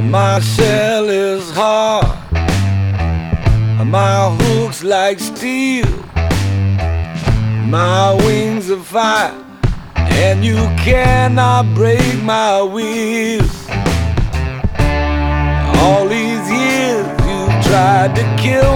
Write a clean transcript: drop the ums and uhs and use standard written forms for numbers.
My shell is hard, my hook's like steel, my wings are fire, and you cannot break my wheels. All these years you've tried to kill